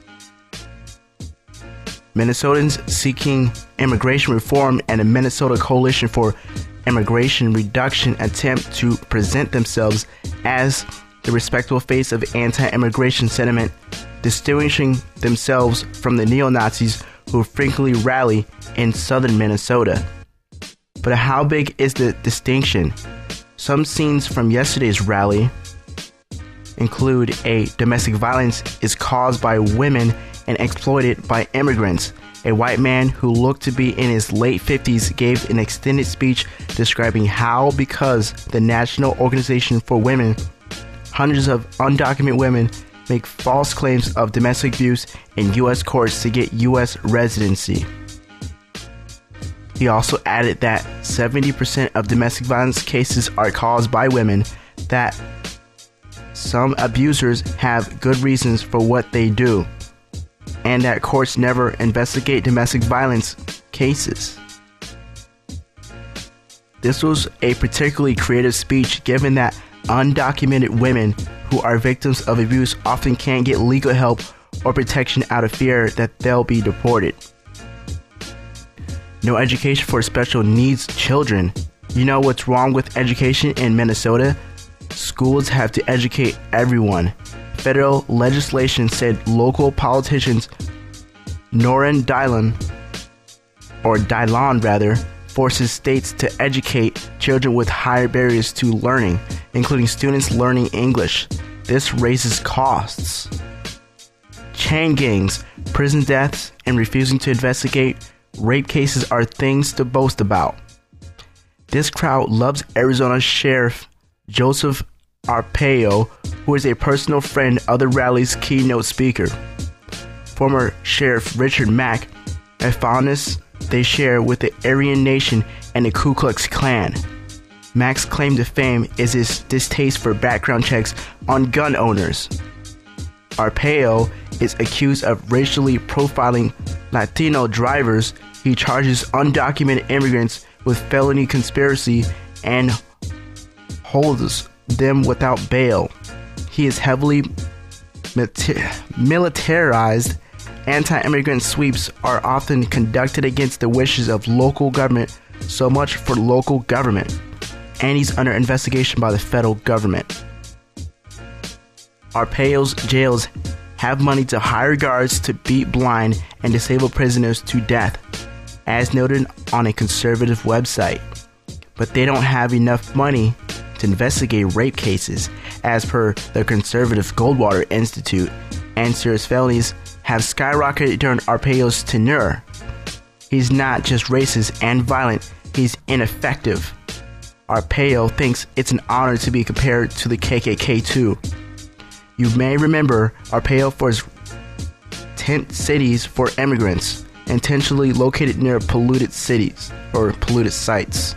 A: Minnesotans seeking immigration reform and the Minnesota Coalition for Immigration Reduction attempt to present themselves as the respectable face of anti-immigration sentiment, distinguishing themselves from the neo-Nazis who frequently rally in southern Minnesota. But how big is the distinction? Some scenes from yesterday's rally include a domestic violence is caused by women and exploited by immigrants. A white man who looked to be in his late fifties gave an extended speech describing how, because the National Organization for Women, hundreds of undocumented women make false claims of domestic abuse in U S courts to get U S residency. He also added that seventy percent of domestic violence cases are caused by women, that some abusers have good reasons for what they do, and that courts never investigate domestic violence cases. This was a particularly creative speech given that undocumented women who are victims of abuse often can't get legal help or protection out of fear that they'll be deported. No education for special needs children. You know what's wrong with education in Minnesota? Schools have to educate everyone. Federal legislation said local politicians Norrin Dillon, or Dillon rather, forces states to educate children with higher barriers to learning, including students learning English. This raises costs. Chain gangs, prison deaths, and refusing to investigate rape cases are things to boast about. This crowd loves Arizona Sheriff Joseph Arpaio, who is a personal friend of the rally's keynote speaker. Former Sheriff Richard Mack, a fondness they share with the Aryan Nation and the Ku Klux Klan. Mack's claim to fame is his distaste for background checks on gun owners. Arpaio is accused of racially profiling Latino drivers. He charges undocumented immigrants with felony conspiracy and holds them without bail. He is heavily militarized. Anti-immigrant sweeps are often conducted against the wishes of local government. So much for local government. And he's under investigation by the federal government. Arpaio's jails have money to hire guards to beat blind and disable prisoners to death, as noted on a conservative website. But they don't have enough money to investigate rape cases, as per the conservative Goldwater Institute, and serious felonies have skyrocketed during Arpaio's tenure. He's not just racist and violent, he's ineffective. Arpaio thinks it's an honor to be compared to the K K K too. You may remember Arpaio for his tent cities for immigrants, intentionally located near polluted cities or polluted sites.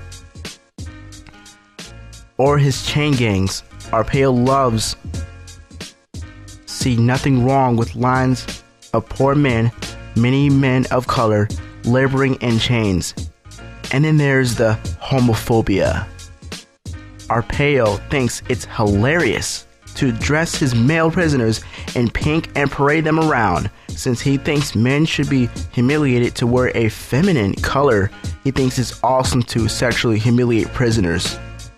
A: Or his chain gangs. Arpaio loves see nothing wrong with lines of poor men, many men of color, laboring in chains. And then there's the homophobia. Arpaio thinks it's hilarious to dress his male prisoners in pink and parade them around. Since he thinks men should be humiliated to wear a feminine color, he thinks it's awesome to sexually humiliate prisoners.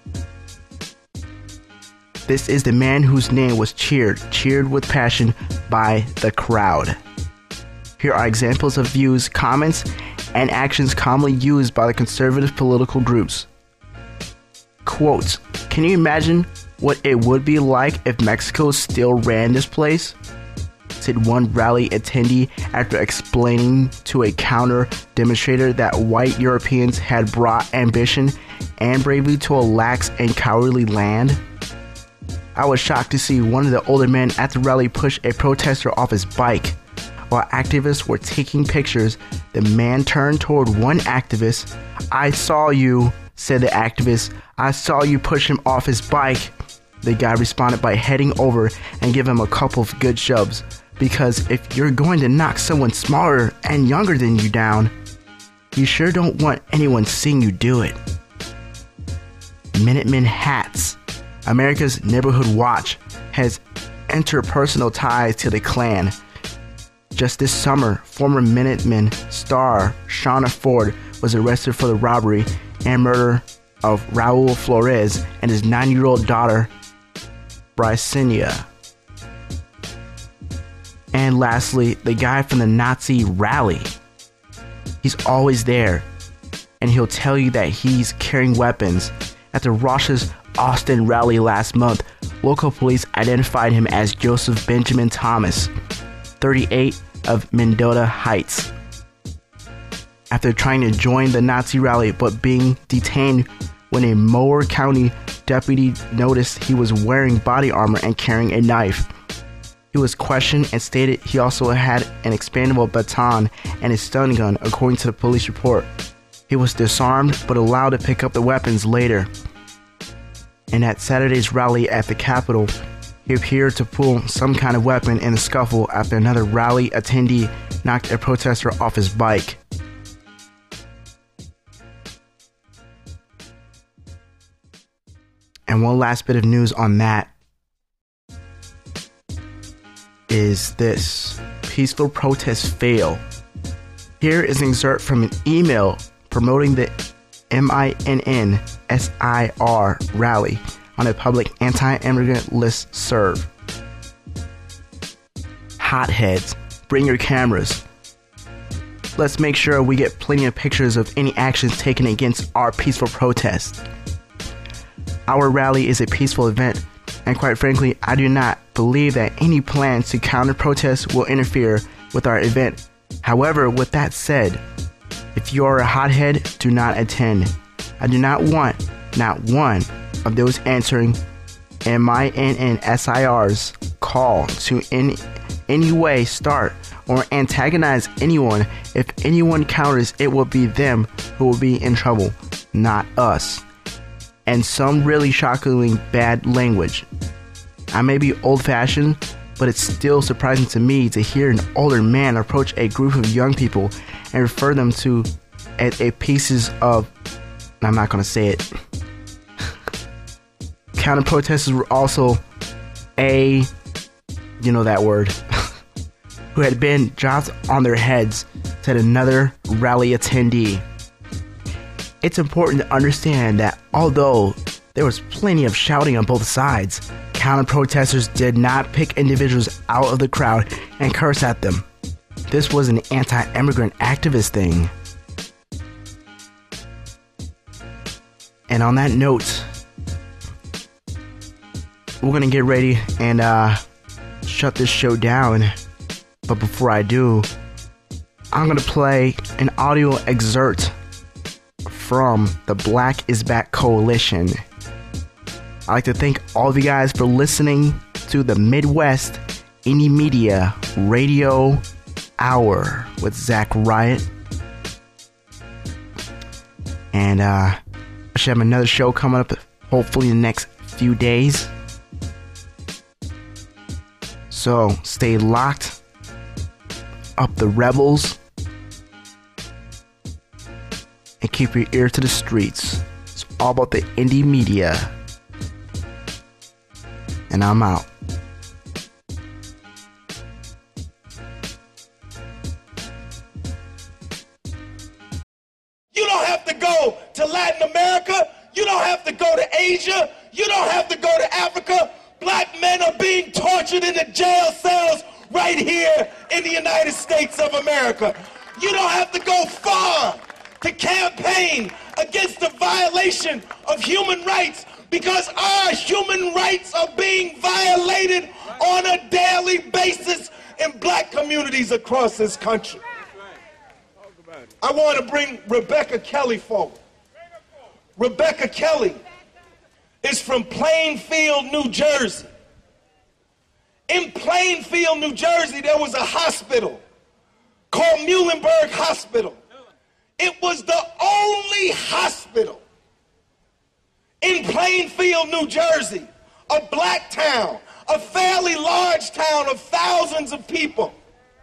A: This is the man whose name was cheered, cheered with passion by the crowd. Here are examples of views, comments, and actions commonly used by the conservative political groups. Quote, "Can you imagine what it would be like if Mexico still ran this place?" said one rally attendee after explaining to a counter demonstrator that white Europeans had brought ambition and bravery to a lax and cowardly land. I was shocked to see one of the older men at the rally push a protester off his bike. While activists were taking pictures, the man turned toward one activist. "I saw you," said the activist. "I saw you push him off his bike." The guy responded by heading over and giving him a couple of good shoves. Because if you're going to knock someone smaller and younger than you down, you sure don't want anyone seeing you do it. Minutemen hats. America's Neighborhood Watch has interpersonal ties to the Klan. Just this summer, former Minutemen star Shauna Ford was arrested for the robbery and murder of Raul Flores and his nine-year-old daughter, Brycenia. And lastly, the guy from the Nazi rally. He's always there, and he'll tell you that he's carrying weapons. At the Rosh's Austin rally last month, local police identified him as Joseph Benjamin Thomas, thirty-eight, of Mendota Heights. After trying to join the Nazi rally but being detained when a Mower County deputy noticed he was wearing body armor and carrying a knife. He was questioned and stated he also had an expandable baton and a stun gun, according to the police report. He was disarmed but allowed to pick up the weapons later. And at Saturday's rally at the Capitol, he appeared to pull some kind of weapon in a scuffle after another rally attendee knocked a protester off his bike. And one last bit of news on that is this: peaceful protests fail. Here is an excerpt from an email promoting the M I N N S I R rally on a public anti-immigrant listserv. Hotheads, bring your cameras. Let's make sure we get plenty of pictures of any actions taken against our peaceful protest. Our rally is a peaceful event, and quite frankly, I do not believe that any plans to counter protests will interfere with our event. However, with that said, if you are a hothead, do not attend. I do not want not one of those answering M I N N S I R's call to in any way start or antagonize anyone. If anyone counters, it will be them who will be in trouble, not us. And some really shockingly bad language. I may be old-fashioned, but it's still surprising to me to hear an older man approach a group of young people and refer them to as a pieces of, I'm not going to say it. Counter protesters were also a, you know that word, who had been dropped on their heads, said another rally attendee. It's important to understand that although there was plenty of shouting on both sides, counter-protesters did not pick individuals out of the crowd and curse at them. This was an anti-immigrant activist thing. And on that note, we're going to get ready and uh, shut this show down. But before I do, I'm going to play an audio excerpt from the Black is Back Coalition. I'd like to thank all of you guys for listening to the Midwest Indie Media Radio Hour with Zach Riot. And uh, I should have another show coming up hopefully in the next few days. So stay locked up the rebels and keep your ear to the streets. It's all about the indie media. And I'm out.
M: You don't have to go to Latin America. You don't have to go to Asia. You don't have to go to Africa. Black men are being tortured in the jail cells right here in the United States of America. You don't have to go far to campaign against the violation of human rights, because our human rights are being violated on a daily basis in black communities across this country. I want to bring Rebecca Kelly forward. Rebecca Kelly is from Plainfield, New Jersey. In Plainfield, New Jersey, there was a hospital called Muhlenberg Hospital. It was the only hospital in Plainfield, New Jersey, a black town, a fairly large town of thousands of people.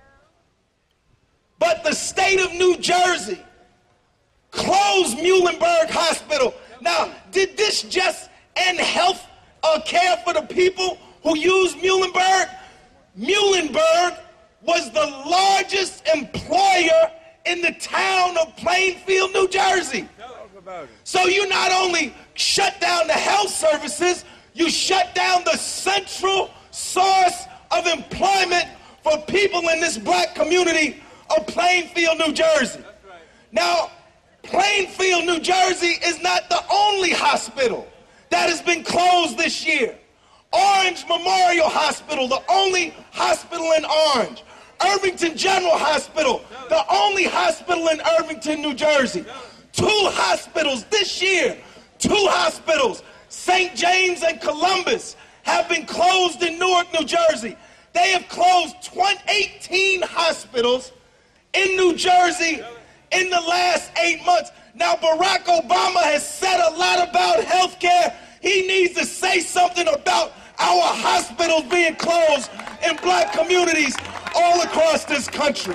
M: But the state of New Jersey closed Muhlenberg Hospital. Now, did this just end health uh, care for the people who use Muhlenberg? Muhlenberg was the largest employer in the town of Plainfield, New Jersey. So you not only shut down the health services, you shut down the central source of employment for people in this black community of Plainfield, New Jersey. Now, Plainfield, New Jersey is not the only hospital that has been closed this year. Orange Memorial Hospital, the only hospital in Orange. Irvington General Hospital, the only hospital in Irvington, New Jersey. Two hospitals this year, two hospitals, Saint James and Columbus, have been closed in Newark, New Jersey. They have closed eighteen hospitals in New Jersey in the last eight months. Now, Barack Obama has said a lot about health care. He needs to say something about our hospitals being closed in black communities all across this country.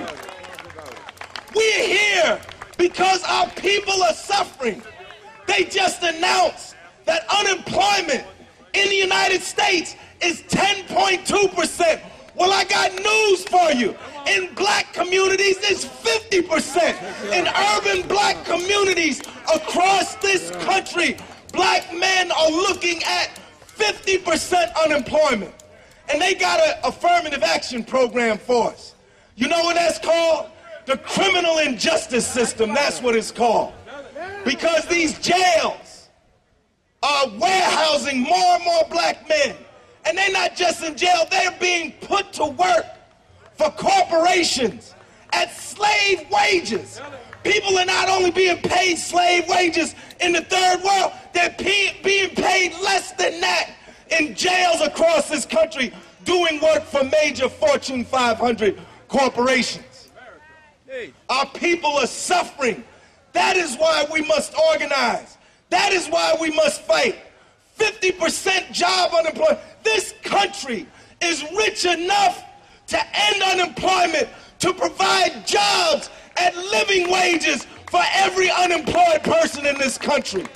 M: We're here because our people are suffering. They just announced that unemployment in the United States is ten point two percent. Well, I got news for you. In black communities, it's fifty percent. In urban black communities across this country, black men are looking at fifty percent unemployment. And they got an affirmative action program for us. You know what that's called? The criminal injustice system, that's what it's called. Because these jails are warehousing more and more black men. And they're not just in jail, they're being put to work for corporations at slave wages. People are not only being paid slave wages in the third world, they're pay- being paid less than that in jails across this country, doing work for major Fortune five hundred corporations. Our people are suffering. That is why we must organize. That is why we must fight. fifty percent job unemployment. This country is rich enough to end unemployment, to provide jobs at living wages for every unemployed person in this country.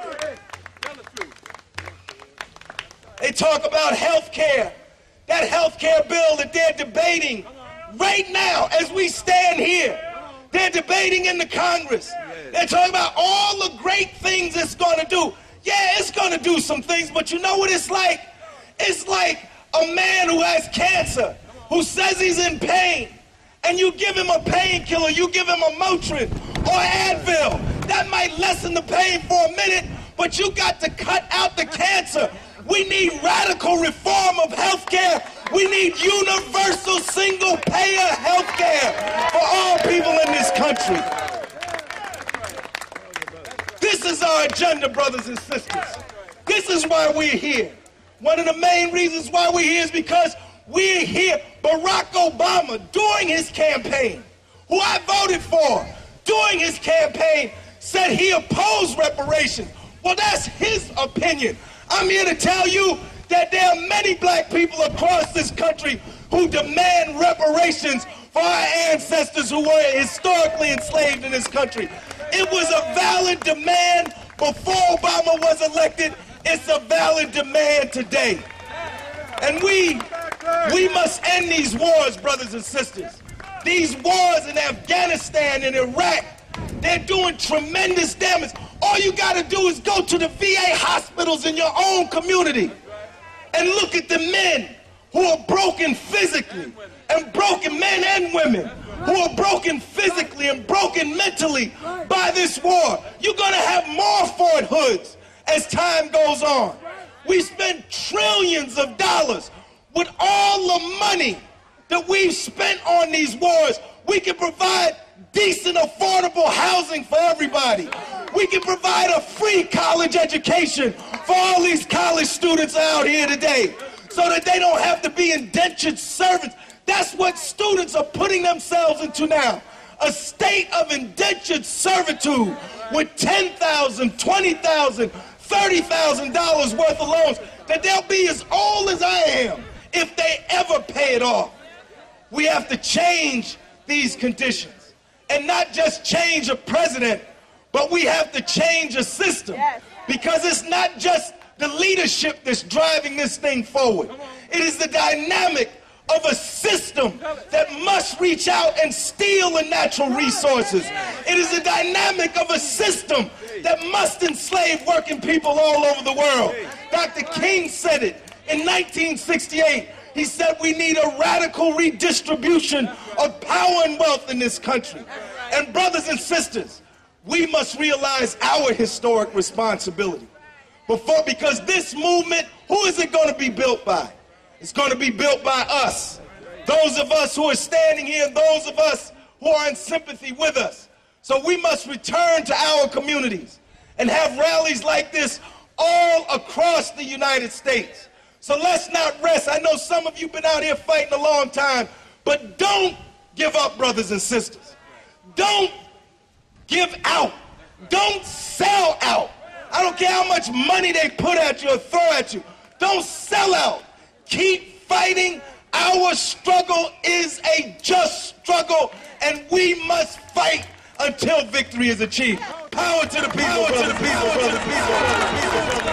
M: They talk about health care. That health care bill that they're debating right now as we stand here. They're debating in the Congress. They're talking about all the great things it's going to do. Yeah, it's going to do some things, but you know what it's like? It's like a man who has cancer, who says he's in pain, and you give him a painkiller, you give him a Motrin or Advil. That might lessen the pain for a minute, but you got to cut out the cancer. We need radical reform of healthcare. We need universal single-payer healthcare for all people in this country. This is our agenda, brothers and sisters. This is why we're here. One of the main reasons why we're here is because we're here. Barack Obama, during his campaign, who I voted for, during his campaign, said he opposed reparations. Well, that's his opinion. I'm here to tell you that there are many black people across this country who demand reparations for our ancestors who were historically enslaved in this country. It was a valid demand before Obama was elected. It's a valid demand today. And we, we must end these wars, brothers and sisters. These wars in Afghanistan and Iraq, they're doing tremendous damage. All you got to do is go to the V A hospitals in your own community and look at the men who are broken physically, and broken men and women who are broken physically and broken mentally by this war. You're going to have more Fort Hoods as time goes on. We spend trillions of dollars. With all the money that we've spent on these wars, we can provide decent, affordable housing for everybody. We can provide a free college education for all these college students out here today so that they don't have to be indentured servants. That's what students are putting themselves into now. A state of indentured servitude with ten thousand dollars, twenty thousand dollars, thirty thousand dollars worth of loans that they'll be as old as I am if they ever pay it off. We have to change these conditions. And not just change a president, but we have to change a system. Yes. Because it's not just the leadership that's driving this thing forward. It is the dynamic of a system that must reach out and steal the natural resources. It is the dynamic of a system that must enslave working people all over the world. Doctor King said it in nineteen sixty-eight. He said we need a radical redistribution of power and wealth in this country. And brothers and sisters, we must realize our historic responsibility. Before, because this movement, who is it going to be built by? It's going to be built by us. Those of us who are standing here, those of us who are in sympathy with us. So we must return to our communities and have rallies like this all across the United States. So let's not rest. I know some of you have been out here fighting a long time, but don't give up, brothers and sisters. Don't give out. Don't sell out. I don't care how much money they put at you or throw at you. Don't sell out. Keep fighting. Our struggle is a just struggle, and we must fight until victory is achieved. Power to the people, brother, people, brother, people, brother, people, brother.